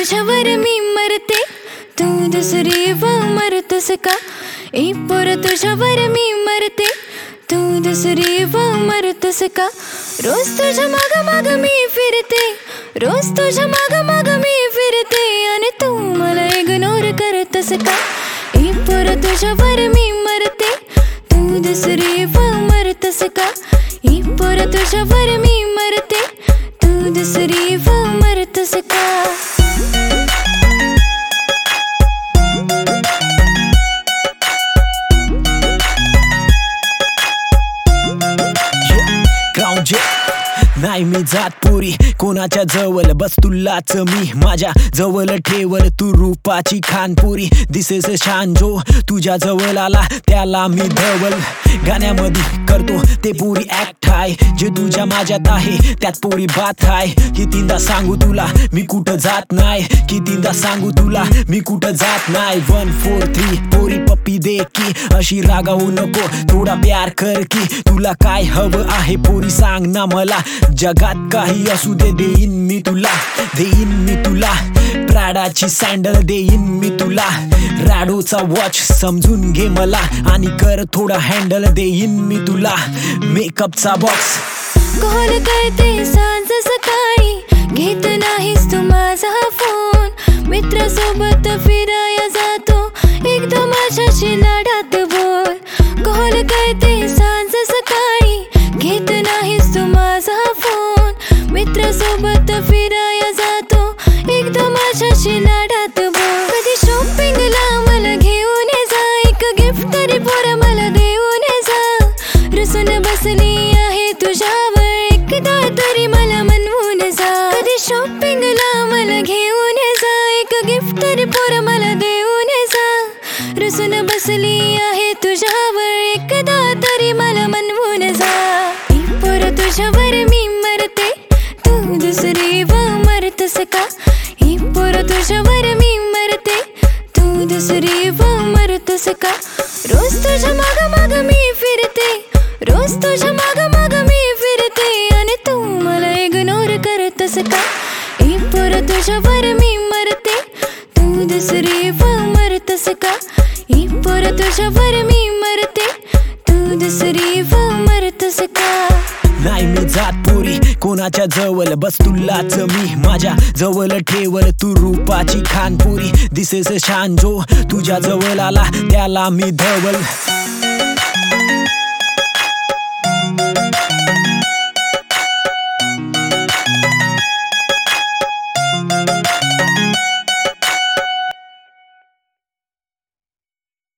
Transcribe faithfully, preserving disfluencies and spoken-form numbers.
तुझ्यावर मी मरते, तू दुसरी व मरतस का? ए पोर तुझ्यावर मी मरते, तू दुसरी व मरतस का? रोज तुझ्या माग माग मी फिरते, रोज तुझ्या माग माग मी फिरते, आणि तू मला इग्नोर करतस का? ए पोर तुझ्यावर मी मरते, तू दुसरी व मरतस का? ए पोर तुझ्यावर मी मरते, तू दुसरी व मरतस का? नाही मी जात पोरी कोणाच्या जवळ, बस तुलाच मी माझ्या जवळ ठेवल. तू रूपाची खानपुरी दिसेस छान, जो तुझ्या जवळ आला त्याला मी धवल. गाण्यामध्ये करतो ते पोरी ऍक्ट आहे, जे तुझ्या माझ्यात आहे त्यात पोरी बात आहे. कितींदा सांगू तुला मी कुठं जात नाही, कितींदा सांगू तुला मी कुठं जात नाही. वन फोर थ्री पोरी पप्पी दे की, अशी रागावू नको थोडा प्यार कर की. तुला काय हवं आहे पोरी सांग ना मला, जगात काही असू दे देईन मी तुला, देईन मी तुला. प्राडाची सँडल देईन मी तुला, रॅडोचा वॉच समजून घे मला, आणि कर थोडा हँडल देईन मी तुला. मेकअपचा बॉक्स कॉल करते सांज सकाळी, घेत नाहीस तू माझा फोन. मित्रासोबत फिराया जातो, एकदम माझ्याशी लाडात बोल. कॉल करते सांज सकाळी, घेत नाहीस तू माझा फोन. मित्रासोबत फिराया जातो, एकदम माझ्याशी लाडात बोल. कधी शॉपिंगला मला घेऊन जा, एक गिफ्ट तरी पोरा मला देऊन जा. रुसून बसली आहे तुझ्यावर, एकदा तरी मला मनवून जा. कधी शॉपिंगला मला घेऊन जा, एक गिफ्ट तरी पोरा मला देऊन जा. रुसून बसली आहे तुझ्यावर, एकदा तरी मला मनवून जा. पोर तुझ्यावर मी मरते, तू दुसरी व मरतस का? ही पोर तुझ्यावर मी मरते, तू दुसरी व मरतस का? रोज तुझ्या माग माग मी फिरते, रोज तुझ्या माग माग मी फिरते, आणि तू मला इग्नोर करतस का? ही पोर तुझ्यावर मी मरते, तू दुसरी व मरतस का? ही पोर तुझ्यावर मी मरते, तू दुसरी व मरतस का? नाही मी जात पोरी कोणाच्या जवळ, बस तुलाच मी माझ्या जवळ ठेवल. तू रूपाची खानपुरी दिसेस छान, जो तुझ्या जवळ आला त्याला मी धवल.